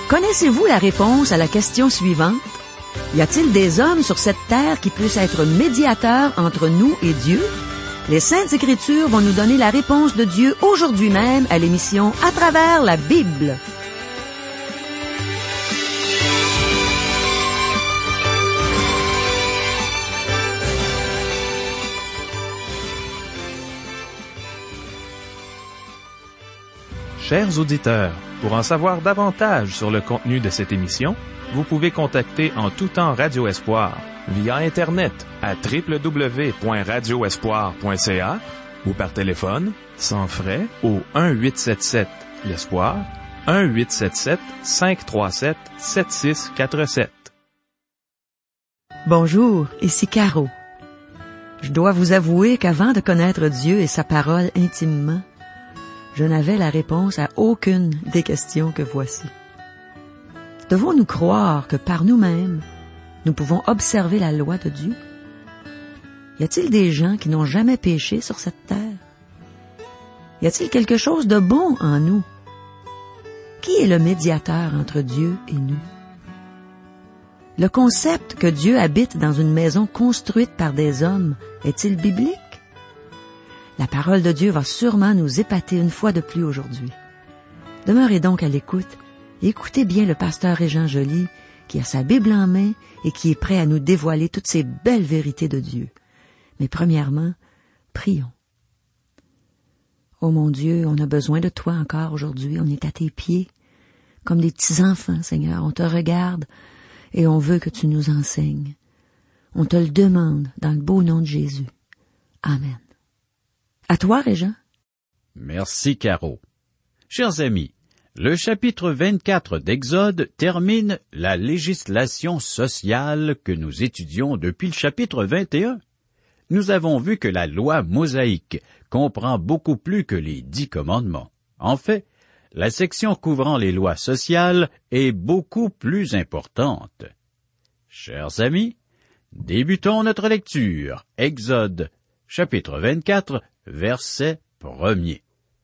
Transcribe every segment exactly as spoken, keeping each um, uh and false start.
Connaissez-vous la réponse à la question suivante? Y a-t-il des hommes sur cette terre qui puissent être médiateurs entre nous et Dieu? Les Saintes Écritures vont nous donner la réponse de Dieu aujourd'hui même à l'émission À travers la Bible. Chers auditeurs, pour en savoir davantage sur le contenu de cette émission, vous pouvez contacter en tout temps Radio Espoir via Internet à w w w point radio espoir point c a ou par téléphone, sans frais, au un huit sept sept l'Espoir, un huit sept sept cinq trois sept sept six quatre sept. Bonjour, ici Caro. Je dois vous avouer qu'avant de connaître Dieu et sa parole intimement, je n'avais la réponse à aucune des questions que voici. Devons-nous croire que par nous-mêmes, nous pouvons observer la loi de Dieu? Y a-t-il des gens qui n'ont jamais péché sur cette terre? Y a-t-il quelque chose de bon en nous? Qui est le médiateur entre Dieu et nous? Le concept que Dieu habite dans une maison construite par des hommes est-il biblique? La parole de Dieu va sûrement nous épater une fois de plus aujourd'hui. Demeurez donc à l'écoute et écoutez bien le pasteur Régent Joly qui a sa Bible en main et qui est prêt à nous dévoiler toutes ces belles vérités de Dieu. Mais premièrement, prions. Oh mon Dieu, on a besoin de toi encore aujourd'hui. On est à tes pieds, comme des petits enfants, Seigneur. On te regarde et on veut que tu nous enseignes. On te le demande dans le beau nom de Jésus. Amen. À toi, Régent. Merci, Caro. Chers amis, le chapitre vingt-quatre d'Exode termine la législation sociale que nous étudions depuis le chapitre vingt et un. Nous avons vu que la loi mosaïque comprend beaucoup plus que les dix commandements. En fait, la section couvrant les lois sociales est beaucoup plus importante. Chers amis, débutons notre lecture. Exode, chapitre vingt-quatre, verset premier.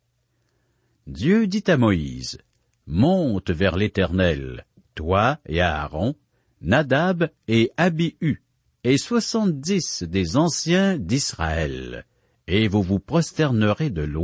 Dieu dit à Moïse, « Monte vers l'Éternel, toi et Aaron, Nadab et Abihu, et soixante-dix des anciens d'Israël, et vous vous prosternerez de loin. »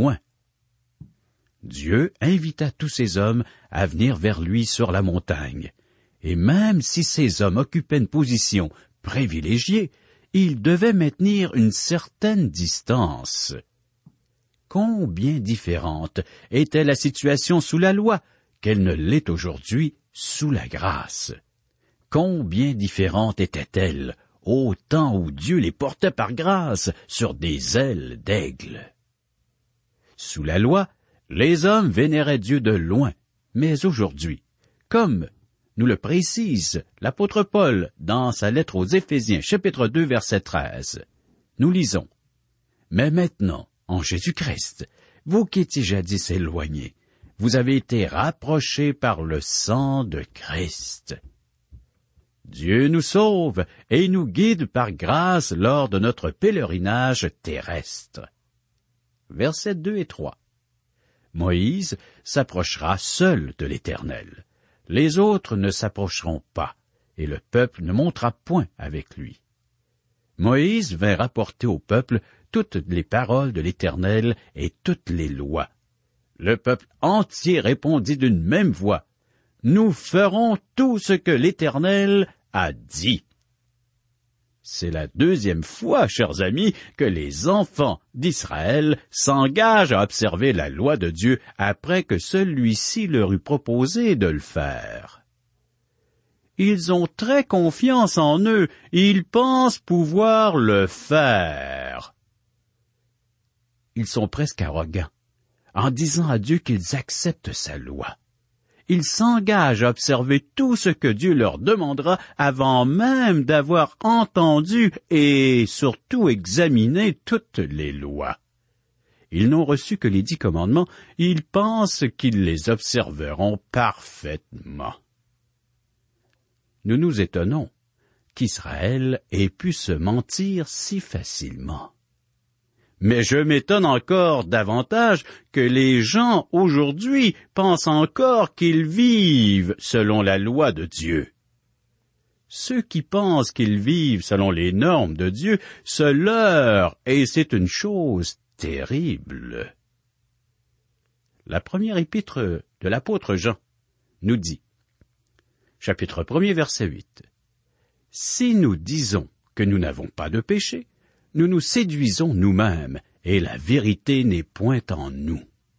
Dieu invita tous ces hommes à venir vers lui sur la montagne, et même si ces hommes occupaient une position privilégiée, ils devaient maintenir une certaine distance. Combien différente était la situation sous la loi qu'elle ne l'est aujourd'hui sous la grâce. Combien différente était-elle au temps où Dieu les portait par grâce sur des ailes d'aigle. Sous la loi, les hommes vénéraient Dieu de loin, mais aujourd'hui, comme nous le précise l'apôtre Paul dans sa lettre aux Éphésiens, chapitre deux, verset treize, nous lisons, « Mais maintenant, en Jésus-Christ, vous qui étiez jadis éloignés, vous avez été rapprochés par le sang de Christ. » Dieu nous sauve et nous guide par grâce lors de notre pèlerinage terrestre. Versets deux et trois. Moïse s'approchera seul de l'Éternel. Les autres ne s'approcheront pas, et le peuple ne montera point avec lui. Moïse vint rapporter au peuple toutes les paroles de l'Éternel et toutes les lois. Le peuple entier répondit d'une même voix, « Nous ferons tout ce que l'Éternel a dit. » C'est la deuxième fois, chers amis, que les enfants d'Israël s'engagent à observer la loi de Dieu après que celui-ci leur eut proposé de le faire. Ils ont très confiance en eux, ils pensent pouvoir le faire. Ils sont presque arrogants en disant à Dieu qu'ils acceptent sa loi. Ils s'engagent à observer tout ce que Dieu leur demandera avant même d'avoir entendu et surtout examiné toutes les lois. Ils n'ont reçu que les dix commandements, ils pensent qu'ils les observeront parfaitement. Nous nous étonnons qu'Israël ait pu se mentir si facilement. Mais je m'étonne encore davantage que les gens aujourd'hui pensent encore qu'ils vivent selon la loi de Dieu. Ceux qui pensent qu'ils vivent selon les normes de Dieu se leurrent, et c'est une chose terrible. La première épître de l'apôtre Jean nous dit, chapitre premier, verset huit, « Si nous disons que nous n'avons pas de péché, nous nous séduisons nous-mêmes, et la vérité n'est point en nous.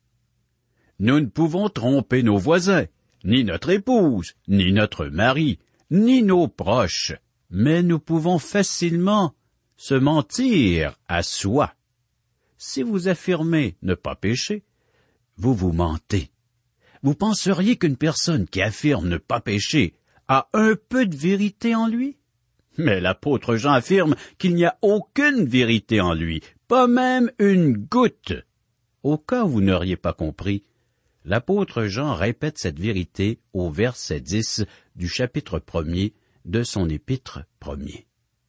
Nous ne pouvons tromper nos voisins, ni notre épouse, ni notre mari, ni nos proches, mais nous pouvons facilement se mentir à soi. Si vous affirmez ne pas pécher, vous vous mentez. Vous penseriez qu'une personne qui affirme ne pas pécher a un peu de vérité en lui? Mais l'apôtre Jean affirme qu'il n'y a aucune vérité en lui, pas même une goutte. Au cas où vous n'auriez pas compris, l'apôtre Jean répète cette vérité au verset dix du chapitre premier de son épître premier.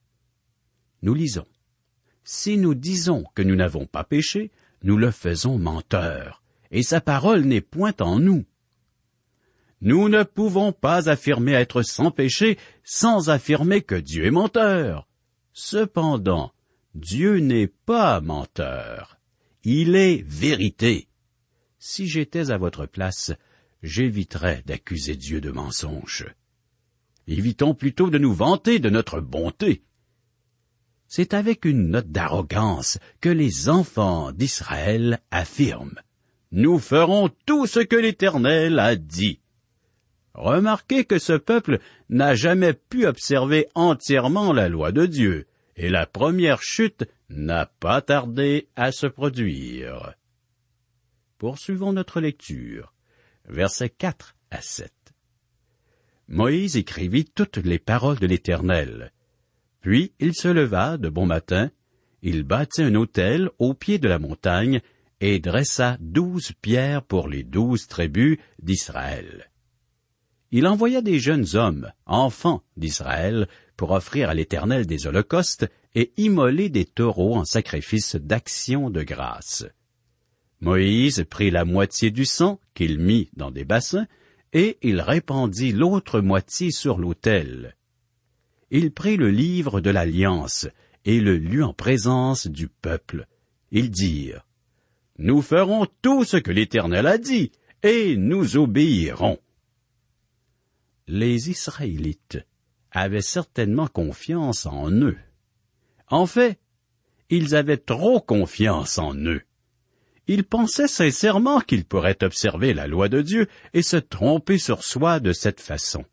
Nous lisons, « Si nous disons que nous n'avons pas péché, nous le faisons menteur, et sa parole n'est point en nous. Nous ne pouvons pas affirmer être sans péché sans affirmer que Dieu est menteur. Cependant, Dieu n'est pas menteur. Il est vérité. Si j'étais à votre place, j'éviterais d'accuser Dieu de mensonge. Évitons plutôt de nous vanter de notre bonté. C'est avec une note d'arrogance que les enfants d'Israël affirment. Nous ferons tout ce que l'Éternel a dit. Remarquez que ce peuple n'a jamais pu observer entièrement la loi de Dieu, et la première chute n'a pas tardé à se produire. Poursuivons notre lecture, versets quatre à sept. Moïse écrivit toutes les paroles de l'Éternel. Puis il se leva de bon matin, il bâtit un autel au pied de la montagne et dressa douze pierres pour les douze tribus d'Israël. Il envoya des jeunes hommes, enfants d'Israël, pour offrir à l'Éternel des holocaustes et immoler des taureaux en sacrifice d'action de grâce. Moïse prit la moitié du sang qu'il mit dans des bassins, et il répandit l'autre moitié sur l'autel. Il prit le livre de l'Alliance et le lut en présence du peuple. Ils dirent, « Nous ferons tout ce que l'Éternel a dit, et nous obéirons. » Les Israélites avaient certainement confiance en eux. En fait, ils avaient trop confiance en eux. Ils pensaient sincèrement qu'ils pourraient observer la loi de Dieu et se tromper sur soi de cette façon.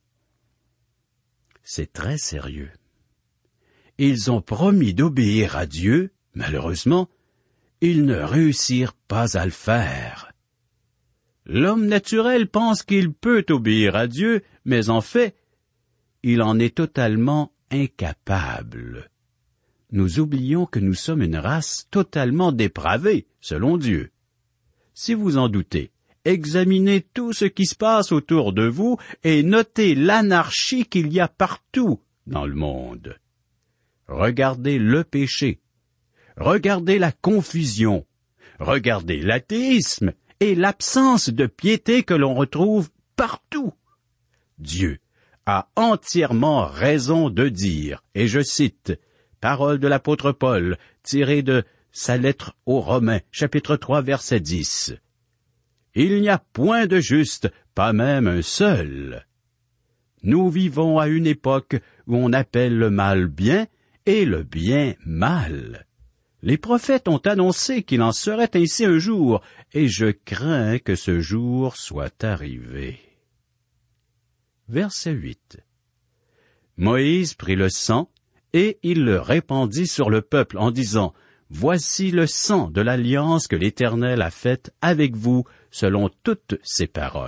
C'est très sérieux. Ils ont promis d'obéir à Dieu, malheureusement, ils ne réussirent pas à le faire. L'homme naturel pense qu'il peut obéir à Dieu, mais en fait, il en est totalement incapable. Nous oublions que nous sommes une race totalement dépravée, selon Dieu. Si vous en doutez, examinez tout ce qui se passe autour de vous et notez l'anarchie qu'il y a partout dans le monde. Regardez le péché, regardez la confusion, regardez l'athéisme et l'absence de piété que l'on retrouve partout. Dieu a entièrement raison de dire, et je cite, parole de l'apôtre Paul, tirée de sa lettre aux Romains, chapitre trois, verset dix. « Il n'y a point de juste, pas même un seul. » Nous vivons à une époque où on appelle le mal bien et le bien mal. Les prophètes ont annoncé qu'il en serait ainsi un jour, et je crains que ce jour soit arrivé. Verset huit. Moïse prit le sang, et il le répandit sur le peuple en disant, « Voici le sang de l'alliance que l'Éternel a faite avec vous, selon toutes ses paroles. »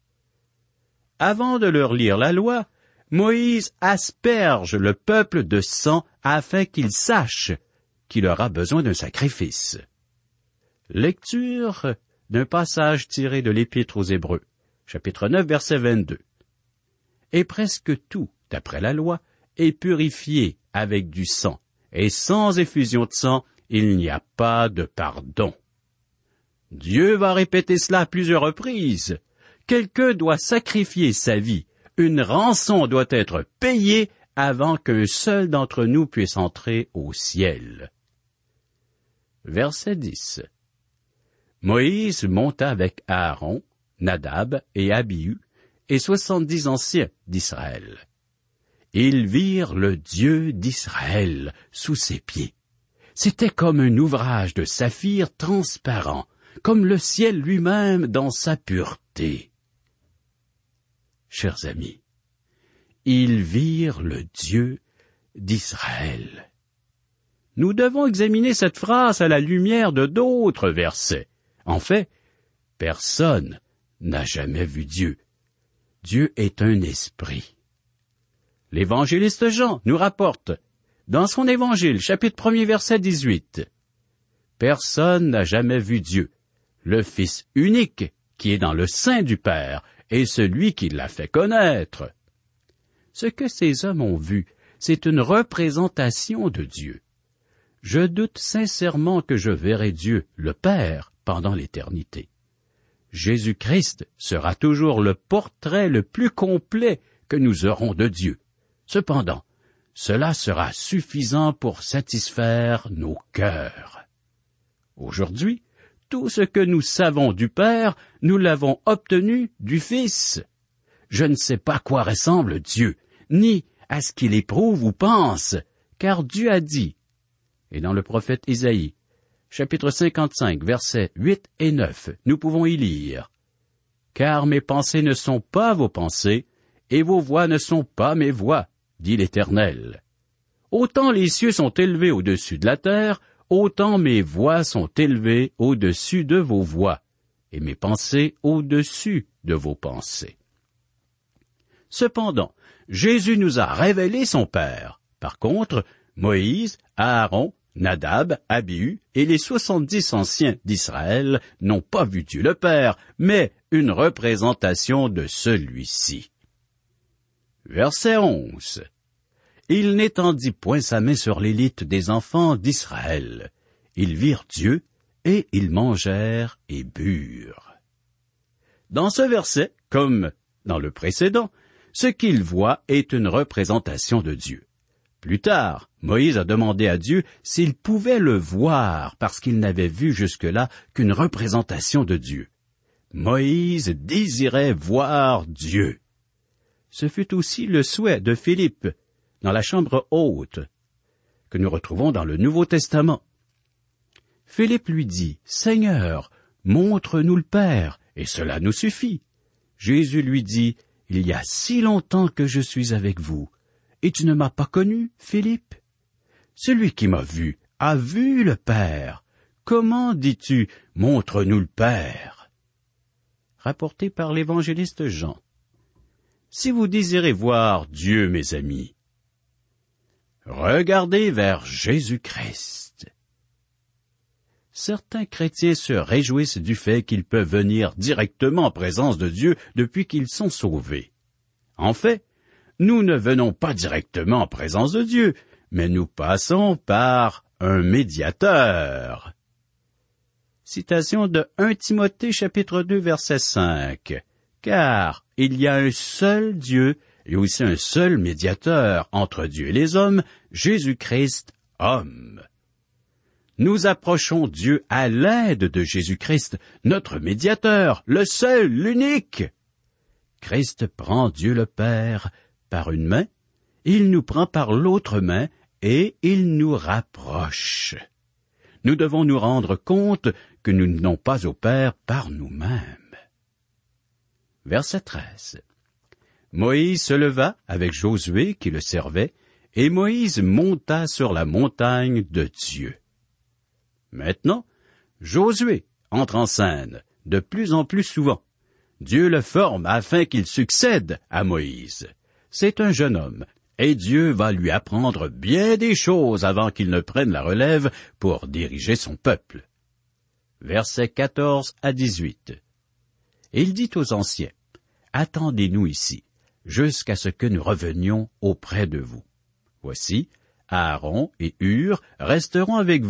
Avant de leur lire la loi, Moïse asperge le peuple de sang afin qu'il sache qu'il aura besoin d'un sacrifice. Lecture d'un passage tiré de l'Épître aux Hébreux, chapitre neuf, verset vingt-deux. Et presque tout, d'après la loi, est purifié avec du sang, et sans effusion de sang, il n'y a pas de pardon. Dieu va répéter cela à plusieurs reprises. Quelqu'un doit sacrifier sa vie. Une rançon doit être payée avant qu'un seul d'entre nous puisse entrer au ciel. Verset dix. Moïse monta avec Aaron, Nadab et Abihu, et soixante-dix anciens d'Israël. Ils virent le Dieu d'Israël sous ses pieds. C'était comme un ouvrage de saphir transparent, comme le ciel lui-même dans sa pureté. Chers amis, ils virent le Dieu d'Israël. Nous devons examiner cette phrase à la lumière de d'autres versets. En fait, personne n'a jamais vu Dieu. Dieu est un esprit. L'évangéliste Jean nous rapporte, dans son évangile, chapitre premier, verset dix-huit, « Personne n'a jamais vu Dieu, le Fils unique qui est dans le sein du Père, et celui qui l'a fait connaître. » Ce que ces hommes ont vu, c'est une représentation de Dieu. Je doute sincèrement que je verrai Dieu, le Père, pendant l'éternité. Jésus-Christ sera toujours le portrait le plus complet que nous aurons de Dieu. Cependant, cela sera suffisant pour satisfaire nos cœurs. Aujourd'hui, tout ce que nous savons du Père, nous l'avons obtenu du Fils. Je ne sais pas à quoi ressemble Dieu, ni à ce qu'il éprouve ou pense, car Dieu a dit, et dans le prophète Isaïe, chapitre cinquante-cinq, versets huit et neuf, nous pouvons y lire, « Car mes pensées ne sont pas vos pensées, et vos voix ne sont pas mes voix, dit l'Éternel. Autant les cieux sont élevés au-dessus de la terre, autant mes voix sont élevées au-dessus de vos voix, et mes pensées au-dessus de vos pensées. » Cependant, Jésus nous a révélé son Père. Par contre, Moïse, Aaron, Nadab, Abihu et les soixante-dix anciens d'Israël n'ont pas vu Dieu le Père, mais une représentation de celui-ci. Verset onze. Il n'étendit point sa main sur l'élite des enfants d'Israël. Ils virent Dieu, et ils mangèrent et burent. Dans ce verset, comme dans le précédent, ce qu'ils voient est une représentation de Dieu. Plus tard, Moïse a demandé à Dieu s'il pouvait le voir parce qu'il n'avait vu jusque-là qu'une représentation de Dieu. Moïse désirait voir Dieu. Ce fut aussi le souhait de Philippe dans la chambre haute, que nous retrouvons dans le Nouveau Testament. Philippe lui dit, « Seigneur, montre-nous le Père, et cela nous suffit. » Jésus lui dit, « Il y a si longtemps que je suis avec vous, et tu ne m'as pas connu, Philippe? Celui qui m'a vu a vu le Père. Comment dis-tu, montre-nous le Père? » Rapporté par l'évangéliste Jean. Si vous désirez voir Dieu, mes amis, regardez vers Jésus-Christ. Certains chrétiens se réjouissent du fait qu'ils peuvent venir directement en présence de Dieu depuis qu'ils sont sauvés. En fait, nous ne venons pas directement en présence de Dieu, mais nous passons par un médiateur. Citation de premier Timothée chapitre deux verset cinq. Car il y a un seul Dieu et aussi un seul médiateur entre Dieu et les hommes, Jésus-Christ, homme. Nous approchons Dieu à l'aide de Jésus-Christ, notre médiateur, le seul, l'unique. Christ prend Dieu le Père par une main, il nous prend par l'autre main et il nous rapproche. Nous devons nous rendre compte que nous n'allons pas au Père par nous-mêmes. Verset treize. Moïse se leva avec Josué qui le servait, et Moïse monta sur la montagne de Dieu. Maintenant, Josué entre en scène de plus en plus souvent. Dieu le forme afin qu'il succède à Moïse. C'est un jeune homme, et Dieu va lui apprendre bien des choses avant qu'il ne prenne la relève pour diriger son peuple. Versets quatorze à dix-huit. Et il dit aux anciens, « Attendez-nous ici, jusqu'à ce que nous revenions auprès de vous. Voici, Aaron et Hur resteront avec vous,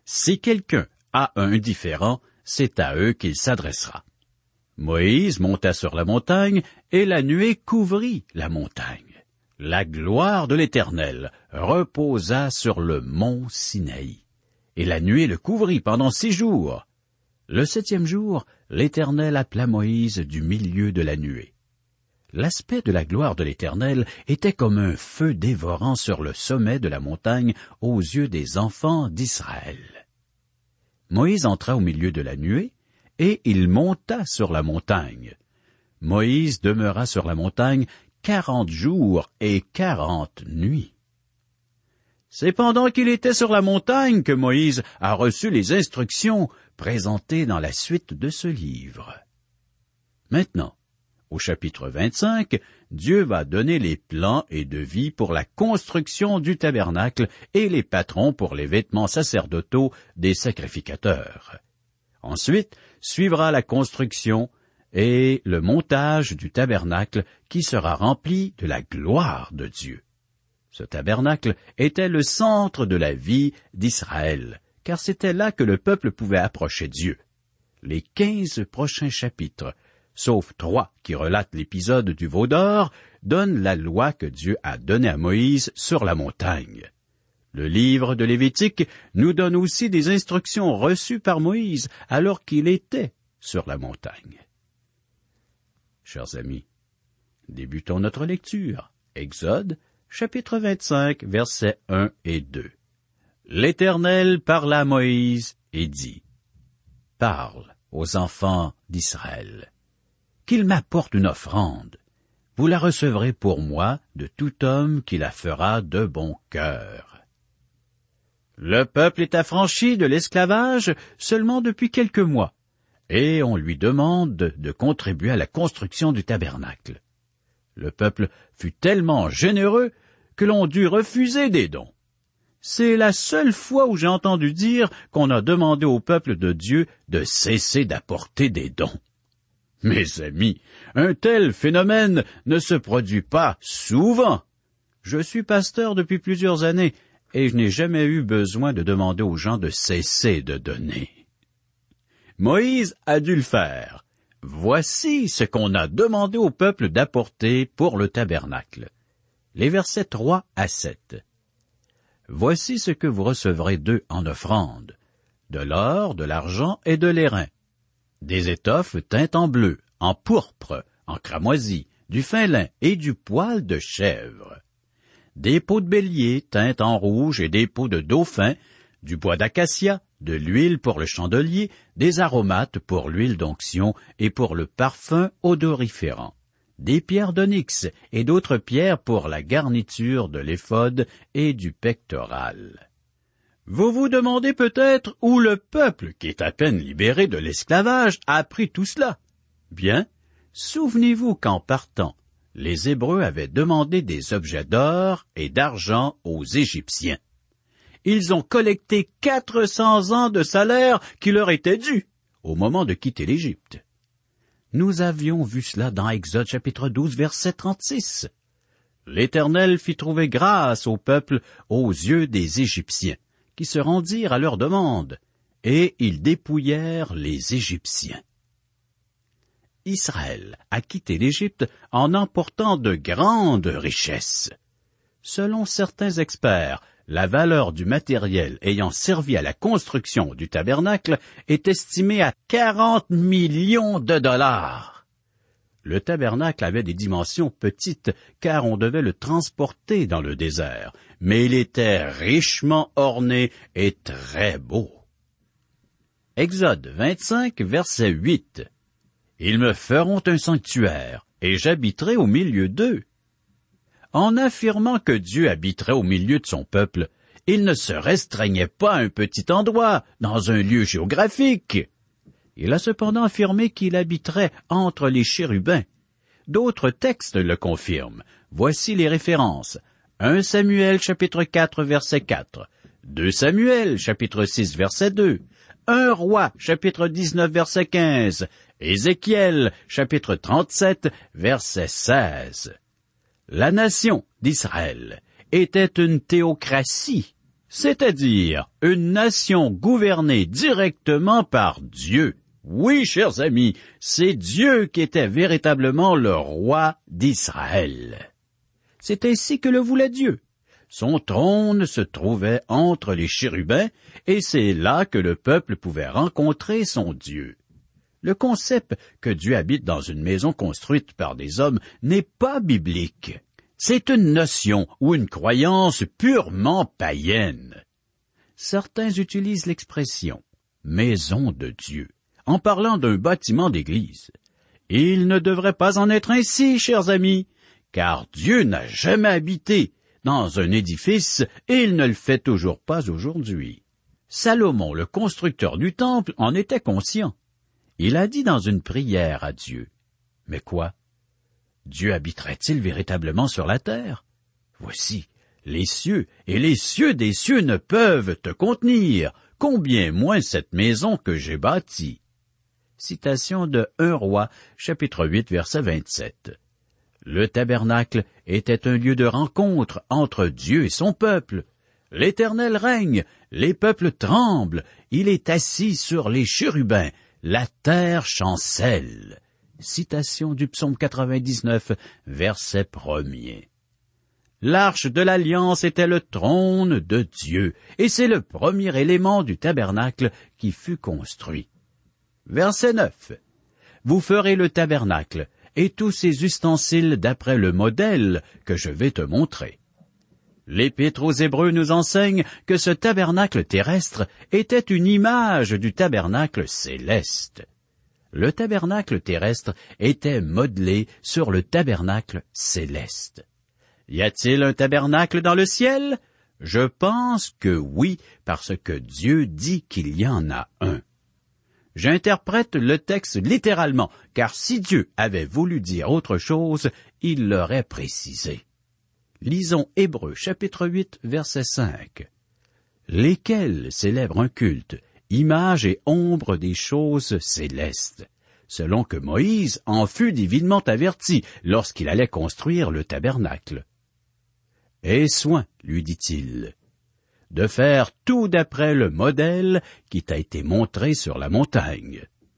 Si quelqu'un a un différend, c'est à eux qu'il s'adressera. Moïse monta sur la montagne, et la nuée couvrit la montagne. La gloire de l'Éternel reposa sur le mont Sinaï, et la nuée le couvrit pendant six jours. Le septième jour, l'Éternel appela Moïse du milieu de la nuée. L'aspect de la gloire de l'Éternel était comme un feu dévorant sur le sommet de la montagne aux yeux des enfants d'Israël. Moïse entra au milieu de la nuée, et il monta sur la montagne. Moïse demeura sur la montagne quarante jours et quarante nuits. C'est pendant qu'il était sur la montagne que Moïse a reçu les instructions présentées dans la suite de ce livre. Maintenant, au chapitre vingt-cinq, Dieu va donner les plans et devis pour la construction du tabernacle et les patrons pour les vêtements sacerdotaux des sacrificateurs. Ensuite, suivra la construction et le montage du tabernacle qui sera rempli de la gloire de Dieu. Ce tabernacle était le centre de la vie d'Israël, car c'était là que le peuple pouvait approcher Dieu. Les quinze prochains chapitres, sauf trois qui relatent l'épisode du veau d'or, donnent la loi que Dieu a donnée à Moïse sur la montagne. Le livre de Lévitique nous donne aussi des instructions reçues par Moïse alors qu'il était sur la montagne. Chers amis, débutons notre lecture. Exode, chapitre vingt-cinq, versets un et deux. L'Éternel parla à Moïse et dit, « Parle aux enfants d'Israël, qu'ils m'apportent une offrande. Vous la recevrez pour moi de tout homme qui la fera de bon cœur. » Le peuple est affranchi de l'esclavage seulement depuis quelques mois, et on lui demande de contribuer à la construction du tabernacle. Le peuple fut tellement généreux que l'on dut refuser des dons. C'est la seule fois où j'ai entendu dire qu'on a demandé au peuple de Dieu de cesser d'apporter des dons. Mes amis, un tel phénomène ne se produit pas souvent. Je suis pasteur depuis plusieurs années, et je n'ai jamais eu besoin de demander aux gens de cesser de donner. Moïse a dû le faire. Voici ce qu'on a demandé au peuple d'apporter pour le tabernacle. Les versets trois à sept. Voici ce que vous recevrez d'eux en offrande, de l'or, de l'argent et de l'airain, des étoffes teintes en bleu, en pourpre, en cramoisi, du fin lin et du poil de chèvre, des peaux de bélier teintes en rouge et des peaux de dauphin, du bois d'acacia, de l'huile pour le chandelier, des aromates pour l'huile d'onction et pour le parfum odoriférant, des pierres d'onyx et d'autres pierres pour la garniture de l'éphod et du pectoral. Vous vous demandez peut-être où le peuple, qui est à peine libéré de l'esclavage, a appris tout cela. Bien, souvenez-vous qu'en partant, les Hébreux avaient demandé des objets d'or et d'argent aux Égyptiens. Ils ont collecté quatre cents ans de salaire qui leur étaient dus au moment de quitter l'Égypte. Nous avions vu cela dans Exode chapitre douze, verset trente-six. L'Éternel fit trouver grâce au peuple aux yeux des Égyptiens, qui se rendirent à leur demande, et ils dépouillèrent les Égyptiens. Israël a quitté l'Égypte en emportant de grandes richesses. Selon certains experts, la valeur du matériel ayant servi à la construction du tabernacle est estimée à quarante millions de dollars. Le tabernacle avait des dimensions petites car on devait le transporter dans le désert, mais il était richement orné et très beau. Exode vingt-cinq, verset huit. Ils me feront un sanctuaire, et j'habiterai au milieu d'eux. En affirmant que Dieu habiterait au milieu de son peuple, il ne se restreignait pas à un petit endroit, dans un lieu géographique. Il a cependant affirmé qu'il habiterait entre les chérubins. D'autres textes le confirment. Voici les références. un Samuel chapitre quatre, verset quatre. deux Samuel chapitre six, verset deux. un Roi chapitre dix-neuf, verset quinze. Ézéchiel chapitre trente-sept, verset seize. La nation d'Israël était une théocratie, c'est-à-dire une nation gouvernée directement par Dieu. Oui, chers amis, c'est Dieu qui était véritablement le roi d'Israël. C'est ainsi que le voulait Dieu. Son trône se trouvait entre les chérubins, et c'est là que le peuple pouvait rencontrer son Dieu. Le concept que Dieu habite dans une maison construite par des hommes n'est pas biblique. C'est une notion ou une croyance purement païenne. Certains utilisent l'expression « maison de Dieu » en parlant d'un bâtiment d'église. Il ne devrait pas en être ainsi, chers amis, car Dieu n'a jamais habité dans un édifice et il ne le fait toujours pas aujourd'hui. Salomon, le constructeur du temple, en était conscient. Il a dit dans une prière à Dieu, « Mais quoi? Dieu habiterait-il véritablement sur la terre? Voici, les cieux et les cieux des cieux ne peuvent te contenir, combien moins cette maison que j'ai bâtie. » Citation de un Roi, chapitre huit, verset vingt-sept. Le tabernacle était un lieu de rencontre entre Dieu et son peuple. L'Éternel règne, les peuples tremblent, il est assis sur les chérubins, la terre chancelle. Citation du psaume quatre-vingt-dix-neuf, verset premier. L'arche de l'Alliance était le trône de Dieu, et c'est le premier élément du tabernacle qui fut construit. Verset neuf. Vous ferez le tabernacle et tous ses ustensiles d'après le modèle que je vais te montrer. L'Épître aux Hébreux nous enseigne que ce tabernacle terrestre était une image du tabernacle céleste. Le tabernacle terrestre était modelé sur le tabernacle céleste. Y a-t-il un tabernacle dans le ciel? Je pense que oui, parce que Dieu dit qu'il y en a un. J'interprète le texte littéralement, car si Dieu avait voulu dire autre chose, il l'aurait précisé. Lisons Hébreux chapitre huit, verset cinq. Lesquels célèbrent un culte, image et ombre des choses célestes, selon que Moïse en fut divinement averti lorsqu'il allait construire le tabernacle. Aie soin, lui dit-il, de faire tout d'après le modèle qui t'a été montré sur la montagne.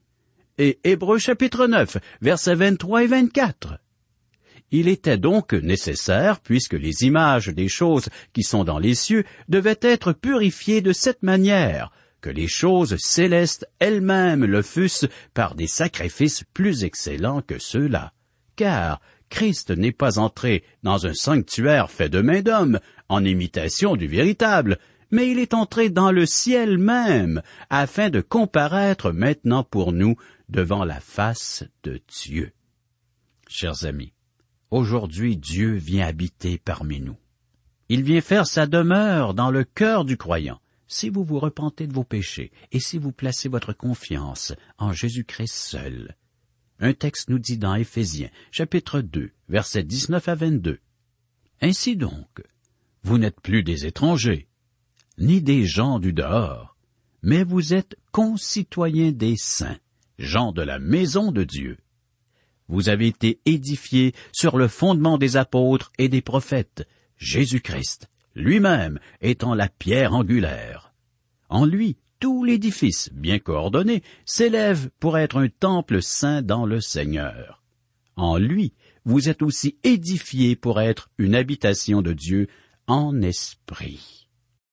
Et Hébreux chapitre neuf, versets vingt-trois et vingt-quatre. Il était donc nécessaire, puisque les images des choses qui sont dans les cieux devaient être purifiées de cette manière, que les choses célestes elles-mêmes le fussent par des sacrifices plus excellents que ceux-là. Car Christ n'est pas entré dans un sanctuaire fait de main d'homme, en imitation du véritable, mais il est entré dans le ciel même, afin de comparaître maintenant pour nous devant la face de Dieu. Chers amis, aujourd'hui Dieu vient habiter parmi nous. Il vient faire sa demeure dans le cœur du croyant, si vous vous repentez de vos péchés et si vous placez votre confiance en Jésus-Christ seul. Un texte nous dit dans Éphésiens, chapitre deux, versets dix-neuf à vingt-deux. Ainsi donc, vous n'êtes plus des étrangers, ni des gens du dehors, mais vous êtes concitoyens des saints, gens de la maison de Dieu. Vous avez été édifiés sur le fondement des apôtres et des prophètes, Jésus-Christ, lui-même étant la pierre angulaire. En lui, tout l'édifice, bien coordonné, s'élève pour être un temple saint dans le Seigneur. En lui, vous êtes aussi édifiés pour être une habitation de Dieu en esprit.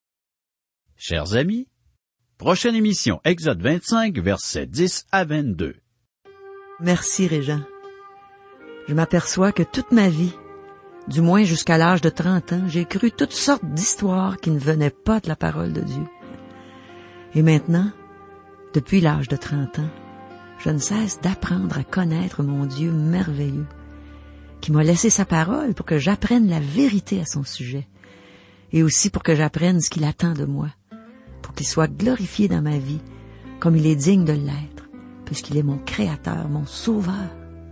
Chers amis, prochaine émission, Exode vingt-cinq, versets dix à vingt-deux. Merci, Régent. Je m'aperçois que toute ma vie, du moins jusqu'à l'âge de trente ans, j'ai cru toutes sortes d'histoires qui ne venaient pas de la parole de Dieu. Et maintenant, depuis l'âge de trente ans, je ne cesse d'apprendre à connaître mon Dieu merveilleux, qui m'a laissé sa parole pour que j'apprenne la vérité à son sujet, et aussi pour que j'apprenne ce qu'il attend de moi, pour qu'il soit glorifié dans ma vie, comme il est digne de l'être, puisqu'il est mon Créateur, mon Sauveur.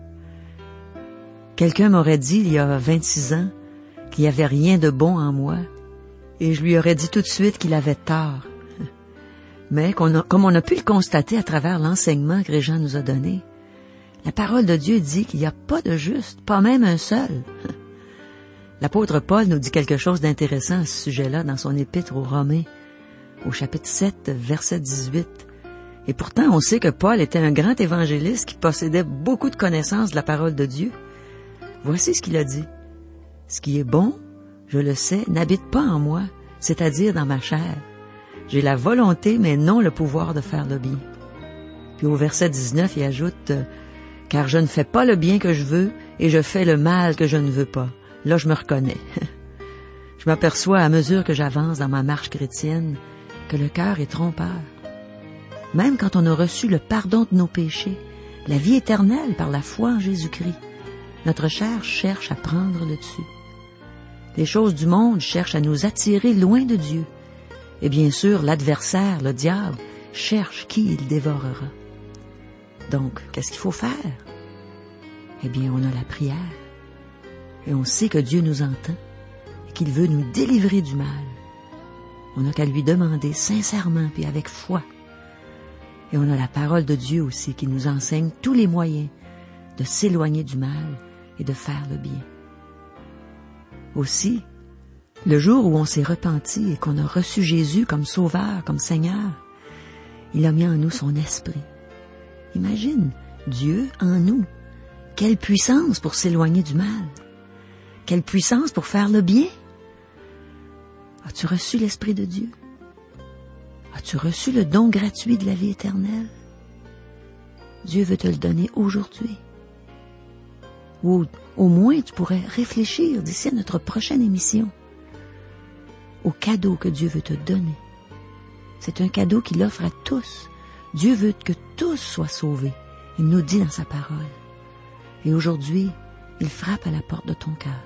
Quelqu'un m'aurait dit il y a vingt-six ans qu'il n'y avait rien de bon en moi, et je lui aurais dit tout de suite qu'il avait tort. Mais qu'on a, comme on a pu le constater à travers l'enseignement que Régent nous a donné, la parole de Dieu dit qu'il n'y a pas de juste, pas même un seul. L'apôtre Paul nous dit quelque chose d'intéressant à ce sujet-là dans son épître aux Romains, au chapitre sept, verset dix-huit. Et pourtant, on sait que Paul était un grand évangéliste qui possédait beaucoup de connaissances de la parole de Dieu. Voici ce qu'il a dit. « Ce qui est bon, je le sais, n'habite pas en moi, c'est-à-dire dans ma chair. J'ai la volonté, mais non le pouvoir de faire le bien. » Puis au verset dix-neuf, il ajoute « Car je ne fais pas le bien que je veux, et je fais le mal que je ne veux pas. » Là, je me reconnais. Je m'aperçois à mesure que j'avance dans ma marche chrétienne que le cœur est trompeur. Même quand on a reçu le pardon de nos péchés, la vie éternelle par la foi en Jésus-Christ, notre chair cherche à prendre le dessus. Les choses du monde cherchent à nous attirer loin de Dieu. Et bien sûr, l'adversaire, le diable, cherche qui il dévorera. Donc, qu'est-ce qu'il faut faire? Eh bien, on a la prière. Et on sait que Dieu nous entend et qu'il veut nous délivrer du mal. On n'a qu'à lui demander sincèrement puis avec foi. Et on a la parole de Dieu aussi qui nous enseigne tous les moyens de s'éloigner du mal et de faire le bien. Aussi, le jour où on s'est repenti et qu'on a reçu Jésus comme Sauveur, comme Seigneur, il a mis en nous son esprit. Imagine, Dieu en nous. Quelle puissance pour s'éloigner du mal. Quelle puissance pour faire le bien. As-tu reçu l'Esprit de Dieu? As-tu reçu le don gratuit de la vie éternelle? Dieu veut te le donner aujourd'hui. Ou au moins tu pourrais réfléchir d'ici à notre prochaine émission au cadeau que Dieu veut te donner. C'est un cadeau qu'il offre à tous. Dieu veut que tous soient sauvés. Il nous dit dans sa parole. Et aujourd'hui, il frappe à la porte de ton cœur.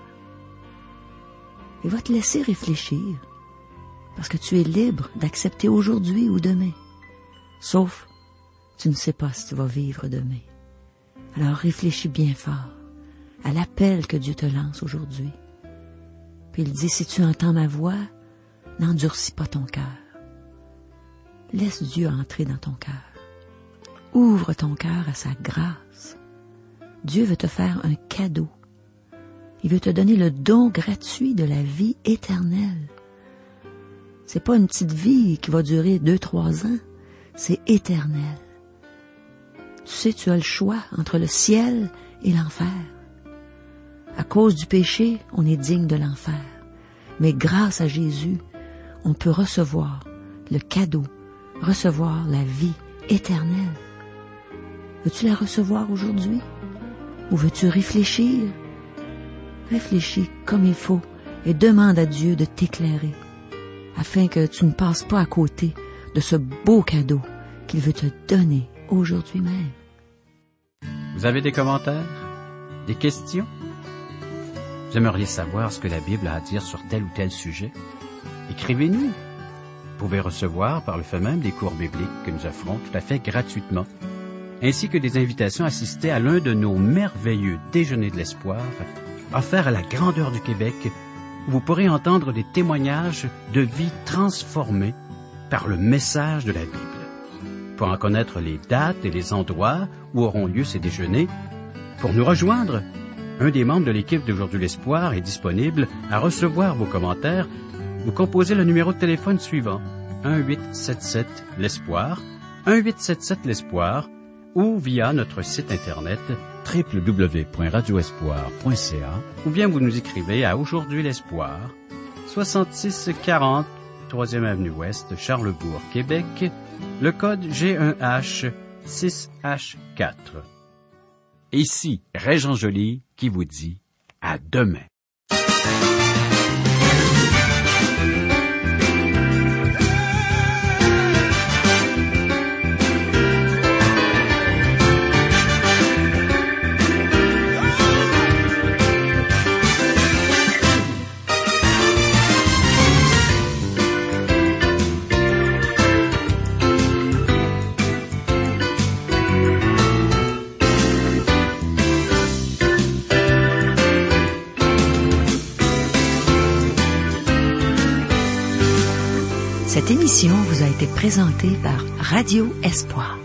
Il va te laisser réfléchir, parce que tu es libre d'accepter aujourd'hui ou demain. Sauf, tu ne sais pas si tu vas vivre demain. Alors réfléchis bien fort à l'appel que Dieu te lance aujourd'hui. Puis il dit, si tu entends ma voix, n'endurcis pas ton cœur. Laisse Dieu entrer dans ton cœur. Ouvre ton cœur à sa grâce. Dieu veut te faire un cadeau. Il veut te donner le don gratuit de la vie éternelle. C'est pas une petite vie qui va durer deux, trois ans. C'est éternel. Tu sais, tu as le choix entre le ciel et l'enfer. À cause du péché, on est digne de l'enfer. Mais grâce à Jésus, on peut recevoir le cadeau, recevoir la vie éternelle. Veux-tu la recevoir aujourd'hui? Ou veux-tu réfléchir? Réfléchis comme il faut et demande à Dieu de t'éclairer, afin que tu ne passes pas à côté de ce beau cadeau qu'il veut te donner aujourd'hui même. Vous avez des commentaires? Des questions? Vous aimeriez savoir ce que la Bible a à dire sur tel ou tel sujet? Écrivez-nous. Vous pouvez recevoir par le fait même des cours bibliques que nous offrons tout à fait gratuitement, ainsi que des invitations à assister à l'un de nos merveilleux déjeuners de l'espoir, offerts à la grandeur du Québec, où vous pourrez entendre des témoignages de vie transformées par le message de la Bible. Pour en connaître les dates et les endroits où auront lieu ces déjeuners, pour nous rejoindre, un des membres de l'équipe d'Aujourd'hui l'Espoir est disponible à recevoir vos commentaires. Vous composez le numéro de téléphone suivant, un huit sept sept l'Espoir, un huit sept sept l'Espoir, ou via notre site internet w w w point radio espoir point c a, ou bien vous nous écrivez à Aujourd'hui l'Espoir, soixante-six quarante, troisième avenue Ouest, Charlebourg, Québec, le code G un H six H quatre. Ici, Régent Joly qui vous dit à demain. Cette émission vous a été présentée par Radio Espoir.